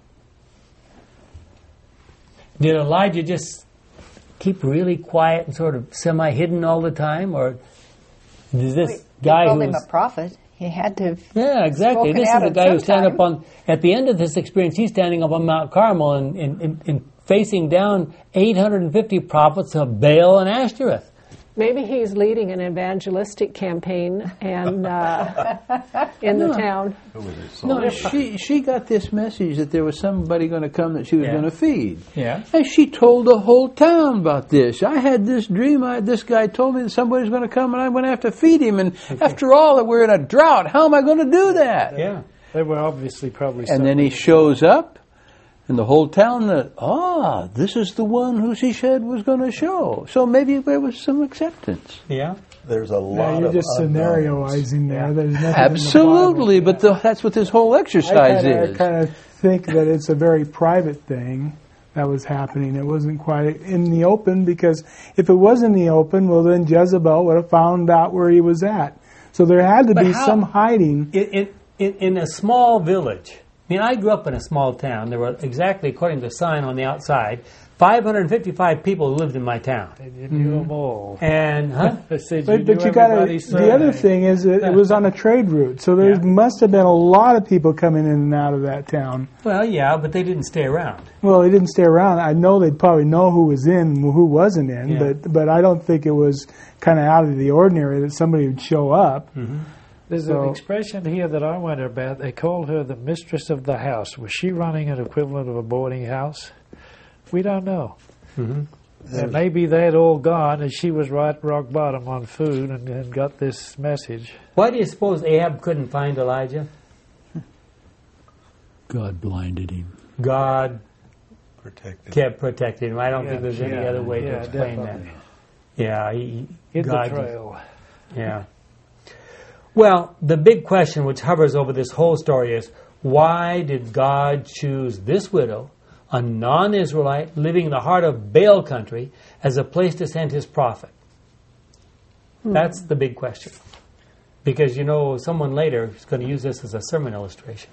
Did Elijah just keep really quiet and sort of semi-hidden all the time, or is this Wait, guy they called who him was, a prophet? He had to. Have yeah, exactly. This is the guy who's standing up on. At the end of this experience, he's standing up on Mount Carmel and, and, and, and facing down eight hundred fifty prophets of Baal and Ashtoreth. Maybe he's leading an evangelistic campaign and uh, in the no. town. No, she she got this message that there was somebody going to come that she was yeah. going to feed. Yeah. And she told the whole town about this. I had this dream. I, this guy told me that somebody's going to come and I'm going to have to feed him. And okay. after all, that we're in a drought. How am I going to do that? Yeah. They were obviously probably. And then he shows up. And the whole town, that ah, this is the one who she said was going to show. So maybe there was some acceptance. Yeah, there's a lot. Yeah, you're of just unknowns. scenarioizing there. Yeah. There's nothing absolutely, in the but the, that's what this whole exercise I kinda, is. I kind of think that it's a very private thing that was happening. It wasn't quite in the open, because if it was in the open, well, then Jezebel would have found out where he was at. So there had to but be how, some hiding. In, in, in a small village. I mean, I grew up in a small town. There were exactly, according to the sign on the outside, five hundred fifty-five people who lived in my town. And you knew mm-hmm. them all. And, huh? said but you but you got the other thing is that it was on a trade route, so there yeah. must have been a lot of people coming in and out of that town. Well, yeah, but they didn't stay around. Well, they didn't stay around. I know they'd probably know who was in and who wasn't in, yeah. but but I don't think it was kind of out of the ordinary that somebody would show up. Mm-hmm. There's so, an expression here that I wonder about. They called her the mistress of the house. Was she running an equivalent of a boarding house? We don't know. Mm-hmm. And maybe they had all gone and she was right rock bottom on food and, and got this message. Why do you suppose Ahab couldn't find Elijah? God blinded him. God protected kept protecting him. I don't yeah, think there's any yeah, other way yeah, to explain definitely. that. Yeah, he, Hid God the trail. Just, yeah. Well, the big question which hovers over this whole story is, why did God choose this widow, a non-Israelite living in the heart of Baal country, as a place to send his prophet? Hmm. That's the big question. Because, you know, someone later is going to use this as a sermon illustration.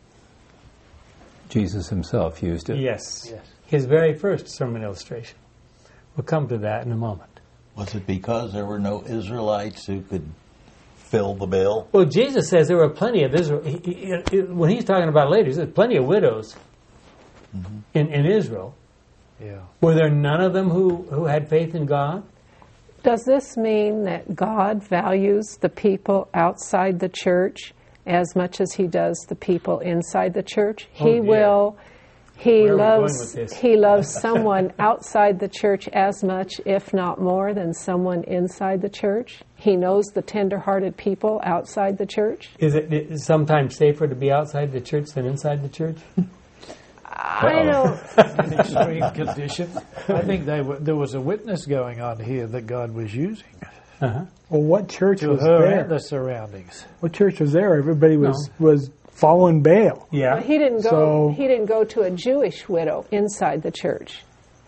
Jesus himself used it. Yes. yes. His very first sermon illustration. We'll come to that in a moment. Was it because there were no Israelites who could fill the bill? Well, Jesus says there were plenty of Israel. He, he, he, when he's talking about later, he says plenty of widows mm-hmm. in, in Israel. Yeah. Were there none of them who, who had faith in God? Does this mean that God values the people outside the church as much as he does the people inside the church? Oh, he dear. will he Where are we loves going with this? he loves someone outside the church as much, if not more, than someone inside the church. He knows the tender-hearted people outside the church. Is it, it sometimes safer to be outside the church than inside the church? I don't. An extreme condition. I think they were, there was a witness going on here that God was using. Uh-huh. Well, what church to was her there? And the surroundings. What church was there? Everybody was No. was following Baal. Yeah. But he didn't go. So- he didn't go to a Jewish widow inside the church.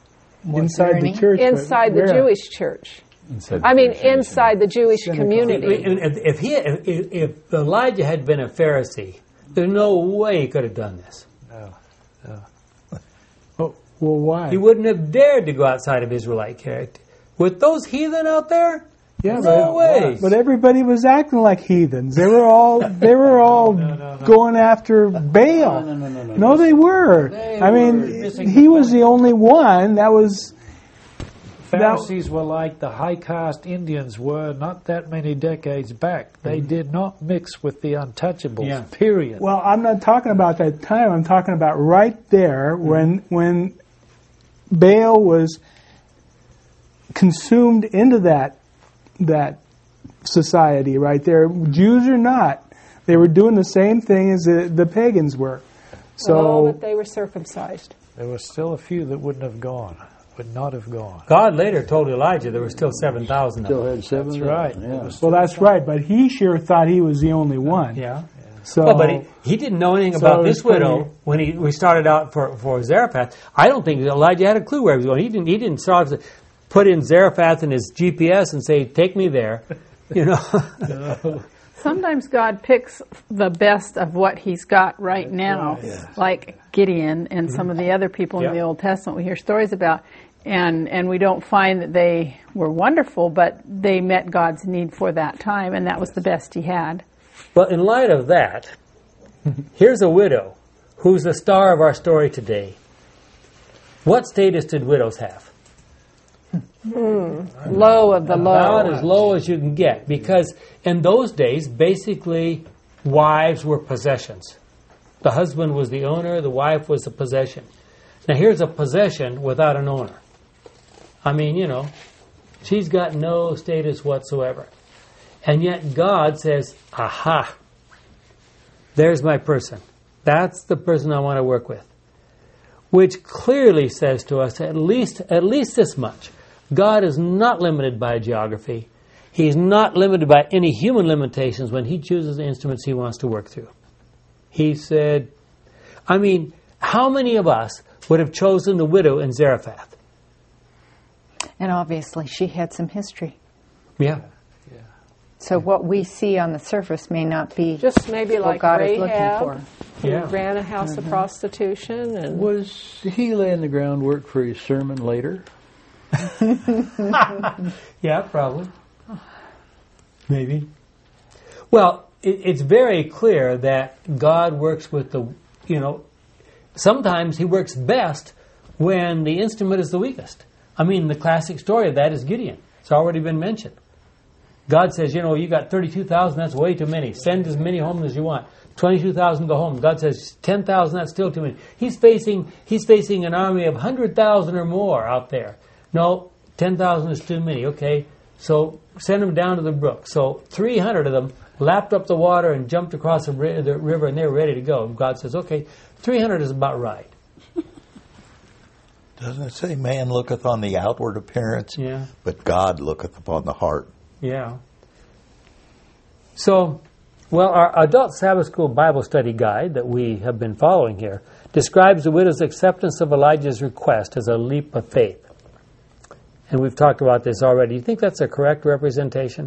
inside the church. but Inside the where? Jewish church. Inside I the mean, Jewish inside the Jewish Synagogue. community. If, if he, if, if Elijah had been a Pharisee, there's no way he could have done this. No, no. Oh, well, why? He wouldn't have dared to go outside of Israelite character. With those heathen out there, Yeah, no but, way. but everybody was acting like heathens. They were all they were all going after Baal. No, no, no, no, No, they were. They I were mean, missing he the was point. the only one that was. Pharisees were like the high caste Indians were not that many decades back. They did not mix with the untouchables, Yeah. period. Well, I'm not talking about that time. I'm talking about right there when when Baal was consumed into that that society right there. Jews or not, they were doing the same thing as the, the pagans were. So Oh, but they were circumcised. There were still a few that wouldn't have gone, would not have gone. God later told Elijah there were still seven thousand of Still them. had seven. That's right. Yeah. well, that's right. But he sure thought he was the only one. Yeah. So, Well, but he, he didn't know anything So about it was this widow pretty- when he we started out for, for Zarephath. I don't think Elijah had a clue where he was going. He didn't. He didn't start to put in Zarephath in his G P S and say, "Take me there." You know. Sometimes God picks the best of what He's got right now, like Gideon and some of the other people in Yeah. the Old Testament we hear stories about, and and we don't find that they were wonderful, but they met God's need for that time, and that was the best He had. Well, in light of that, here's a widow who's the star of our story today. What status did widows have? Low of the About low. as low as you can get, because in those days, basically, wives were possessions. The husband was the owner, the wife was the possession. Now, here's a possession without an owner. I mean, you know, she's got no status whatsoever. And yet God says, aha, there's my person. That's the person I want to work with. Which clearly says to us at least at least this much. God is not limited by geography. He's not limited by any human limitations when He chooses the instruments He wants to work through. He said, I mean, how many of us would have chosen the widow in Zarephath? And obviously, she had some history. Yeah. So what we see on the surface may not be Just maybe what like God is looking Rahab, for. who Yeah. ran a house of prostitution. And Was he laying the groundwork for his sermon later? Yeah, probably. Maybe. Well, it, it's very clear that God works with the, you know, sometimes He works best when the instrument is the weakest. I mean, the classic story of that is Gideon. It's already been mentioned. God says, you know, you got thirty-two thousand, that's way too many. Send as many home as you want. twenty-two thousand go home. God says, ten thousand, that's still too many. He's facing he's facing an army of one hundred thousand or more out there. No, ten thousand is too many. Okay, so send them down to the brook. So three hundred of them lapped up the water and jumped across the, ri- the river, and they were ready to go. God says, okay, three hundred is about right. Doesn't it say man looketh on the outward appearance, Yeah. but God looketh upon the heart? Yeah. So, well, our adult Sabbath school Bible study guide that we have been following here describes the widow's acceptance of Elijah's request as a leap of faith. And we've talked about this already. Do you think that's a correct representation?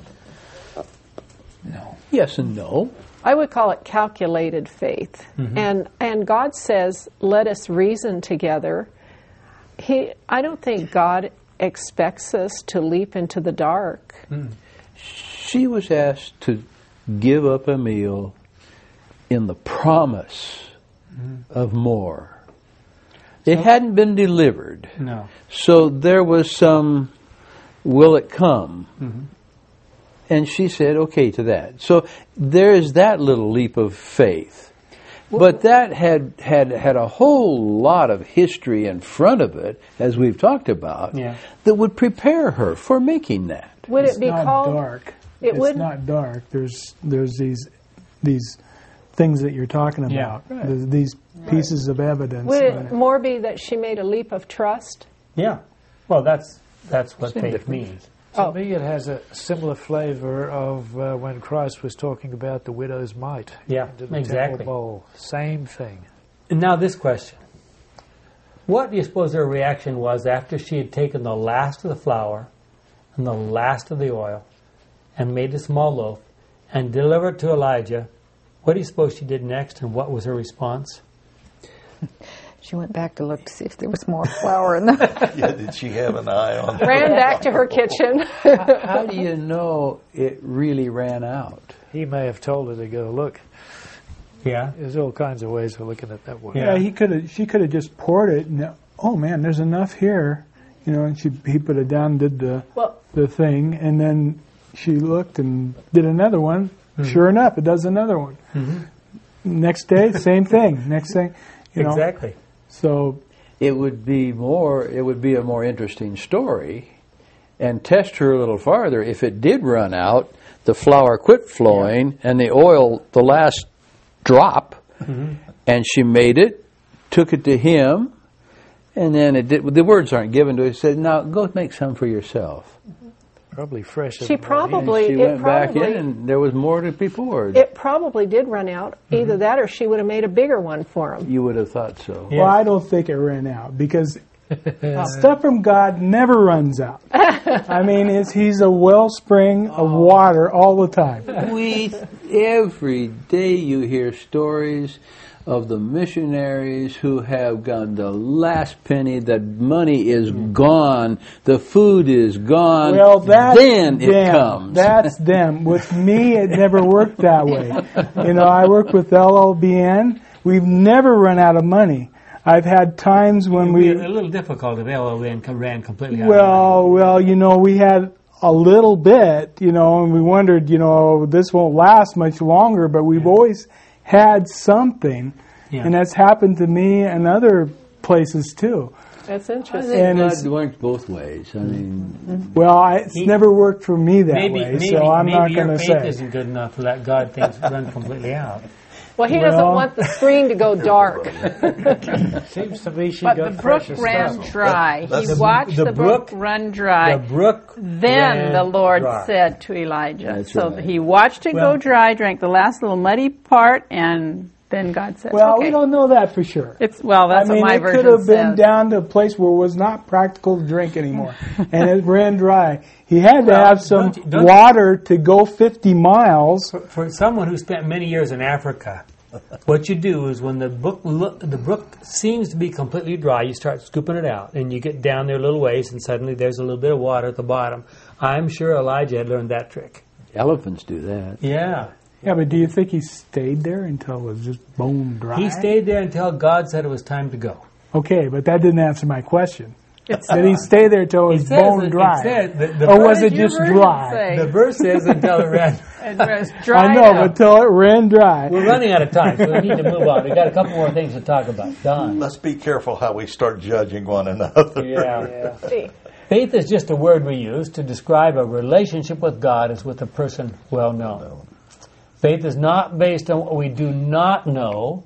No. Yes and no. I would call it calculated faith. And and God says, let us reason together. He, I don't think God expects us to leap into the dark. She was asked to give up a meal in the promise of more. It hadn't been delivered. No. So there was some, will it come? And she said, okay to that. So there is that little leap of faith. But that had, had had a whole lot of history in front of it, as we've talked about, Yeah. that would prepare her for making that. Would it's it be not called? dark. It it's would- not dark. There's there's these these things that you're talking about. Yeah. There's these pieces of evidence. Would that- it more be that she made a leap of trust? Yeah. Well, that's that's what Same faith difference. means. To Oh. me, it has a similar flavor of uh, when Christ was talking about the widow's mite. Yeah, into the exactly. temple bowl. Same thing. And now this question. What do you suppose her reaction was after she had taken the last of the flour and the last of the oil and made a small loaf and delivered it to Elijah? What do you suppose she did next, and what was her response? She went back to look to see if there was more flour in the... Yeah, did she have an eye on Ran back to her kitchen. how, how do you know it really ran out? He may have told her to go look. Yeah. There's all kinds of ways of looking at that one. Yeah, he could have. She could have just poured it. And, oh man, there's enough here, you know. And she he put it down, did the Well- the thing, and then she looked and did another one. Mm-hmm. Sure enough, it does another one. Mm-hmm. Next day, same thing. Next thing, you know. Exactly. So It would be more. It would be a more interesting story, and test her a little farther. If it did run out, the flour quit flowing, and the oil, the last drop, Mm-hmm. and she made it, took it to him, and then it did. The words aren't given to her. He said, "Now go make some for yourself." Probably fresh. She probably She it went back probably, in, and there was more to be poured. It probably did run out. Either that, or she would have made a bigger one for him. You would have thought so. well, I don't think it ran out because stuff from God never runs out. I mean, it's, he's a wellspring of water all the time. We every day you hear stories of the missionaries who have gone the last penny. The money is gone. The food is gone. Well, that's then them. it comes. That's them. With me, it never worked that way. You know, I work with L L B N. We've never run out of money. I've had times when It would be we a little difficult if L L N ran completely out. well, well, you know, we had a little bit, you know, and we wondered, you know, this won't last much longer, but we've always had something, Yeah. and that's happened to me and other places too. That's I interesting. think And God it's- works both ways. I mean, Well, I, it's He- never worked for me that maybe, way, maybe, so I'm maybe not your going to faith say. isn't good enough to let God things run completely out. Well, he doesn't Well- want the screen to go dark. Seems to me she But got the brook precious ran stuff. dry. That- He that's- watched the the, brook, brook- run dry. The brook Then ran the Lord dry. said to Elijah. That's so right. he watched it Well- go dry, drank the last little muddy part, and then God said, Well, okay. we don't know that for sure. It's, well, that's I mean, what my it version could have been says. down to a place where it was not practical to drink anymore, and it ran dry. He had to Well, have some don't you- don't you- water to go fifty miles. For, for someone who spent many years in Africa, what you do is when the brook look, the brook seems to be completely dry, you start scooping it out, and you get down there a little ways, and suddenly there's a little bit of water at the bottom. I'm sure Elijah had learned that trick. elephants do that. Yeah. Yeah, but do you think he stayed there until it was just bone dry? He stayed there until God said it was time to go. Okay, but that didn't answer my question. Did he stay there until it was It says bone it- dry? It said, the, the or verse, was it Your just version dry? say. the verse says until it ran. It was dried I know, up. but until it ran dry. We're running out of time, so we need to move on. We've got a couple more things to talk about. Don. Let's be careful how we start judging one another. Yeah. See, Faith is just a word we use to describe a relationship with God as with a person well known. Faith is not based on what we do not know,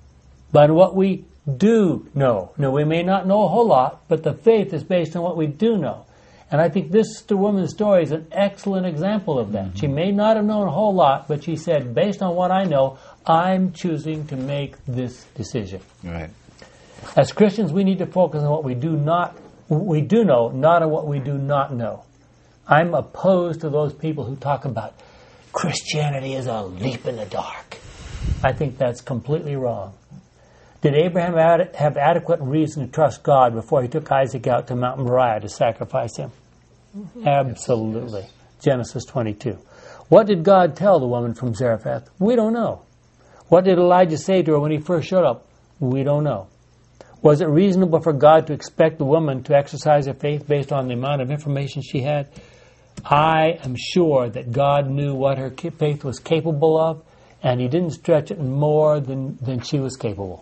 but what we do know. Now, we may not know a whole lot, but the faith is based on what we do know. And I think this the woman's story is an excellent example of that. She may not have known a whole lot, but she said, based on what I know, I'm choosing to make this decision. Right. As Christians, we need to focus on what we do not we do know, not on what we do not know. I'm opposed to those people who talk about Christianity is a leap in the dark. I think that's completely wrong. Did Abraham ad- have adequate reason to trust God before he took Isaac out to Mount Moriah to sacrifice him? Mm-hmm. Absolutely. Yes. Genesis twenty-two. What did God tell the woman from Zarephath? We don't know. What did Elijah say to her when he first showed up? We don't know. Was it reasonable for God to expect the woman to exercise her faith based on the amount of information she had? I am sure that God knew what her faith was capable of, and he didn't stretch it more than, than she was capable.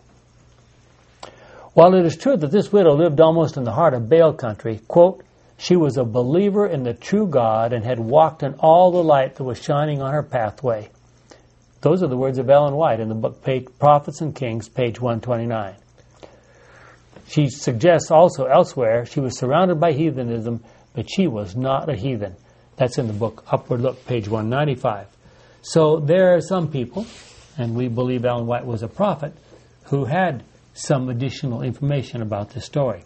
While it is true that this widow lived almost in the heart of Baal country, quote, she was a believer in the true God and had walked in all the light that was shining on her pathway. Those are the words of Ellen White in the book Prophets and Kings, page one twenty-nine. She suggests also elsewhere she was surrounded by heathenism, but she was not a heathen. That's in the book Upward Look, page one ninety-five. So there are some people, and we believe Ellen White was a prophet, who had some additional information about this story.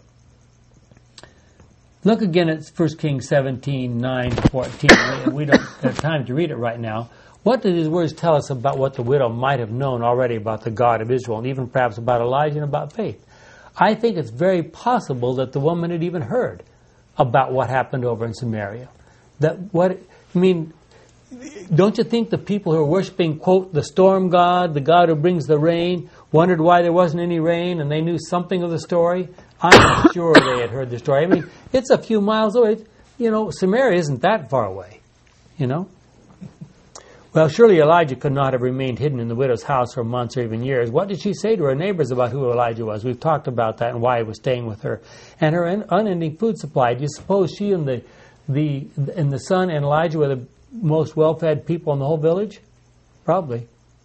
Look again at First Kings seventeen, nine, fourteen. We don't have time to read it right now. What do these words tell us about what the widow might have known already about the God of Israel, and even perhaps about Elijah and about faith? I think it's very possible that the woman had even heard about what happened over in Samaria. That what I mean, don't you think the people who are worshiping, quote, the storm god, the God who brings the rain, wondered why there wasn't any rain, and they knew something of the story? I'm sure they had heard the story. I mean, it's a few miles away. You know, Samaria isn't that far away, you know. Well, surely Elijah could not have remained hidden in the widow's house for months or even years. What did she say to her neighbors about who Elijah was? We've talked about that and why he was staying with her. And her unending food supply. Do you suppose she and the, the, and the son and Elijah were the most well-fed people in the whole village? Probably.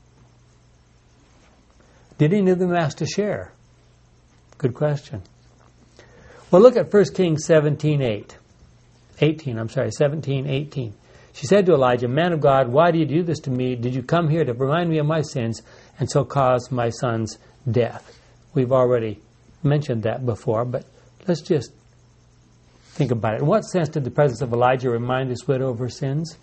Did any of them ask to share? Good question. Well, look at First Kings seventeen, eight. eighteen, I'm sorry, seventeen, eighteen. She said to Elijah, "Man of God, why do you do this to me? Did you come here to remind me of my sins and so cause my son's death?" We've already mentioned that before, but let's just think about it. In what sense did the presence of Elijah remind this widow of her sins?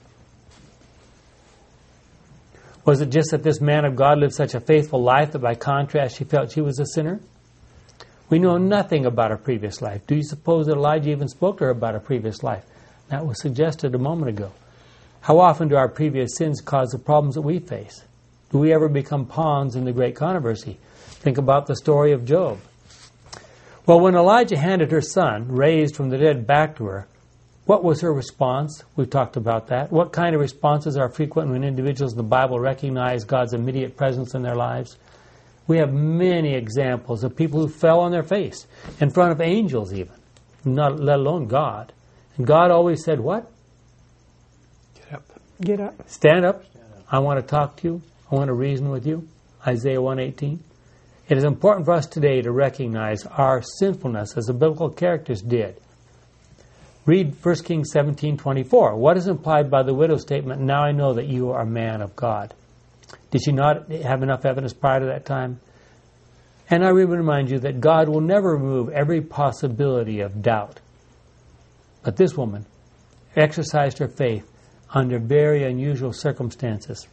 Was it just that this man of God lived such a faithful life that by contrast she felt she was a sinner? We know nothing about her previous life. Do you suppose that Elijah even spoke to her about her previous life? That was suggested a moment ago. How often do our previous sins cause the problems that we face? Do we ever become pawns in the great controversy? Think about the story of Job. Well, when Elijah handed her son, raised from the dead, back to her, what was her response? We've talked about that. What kind of responses are frequent when individuals in the Bible recognize God's immediate presence in their lives? We have many examples of people who fell on their face, in front of angels even, not let alone God. And God always said, what? Get up. Get up. Stand up. I want to talk to you. I want to reason with you. Isaiah one eighteen. It is important for us today to recognize our sinfulness as the biblical characters did. Read First Kings seventeen twenty-four. What is implied by the widow's statement, "Now I know that you are a man of God"? Did she not have enough evidence prior to that time? And I will remind you that God will never remove every possibility of doubt. But this woman exercised her faith under very unusual circumstances.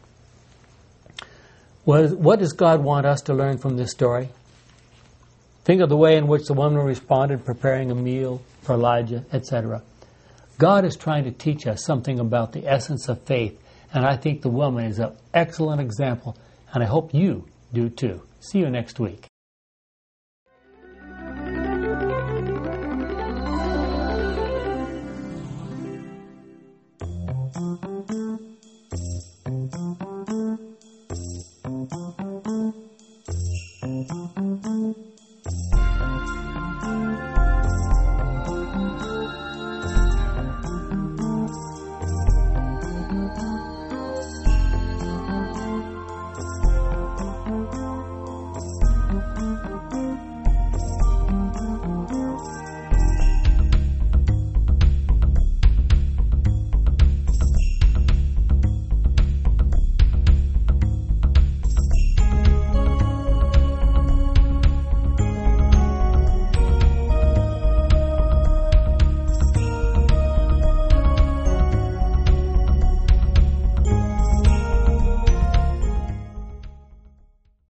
What does God want us to learn from this story? Think of the way in which the woman responded, preparing a meal for Elijah, et cetera. God is trying to teach us something about the essence of faith, and I think the woman is an excellent example, and I hope you do too. See you next week.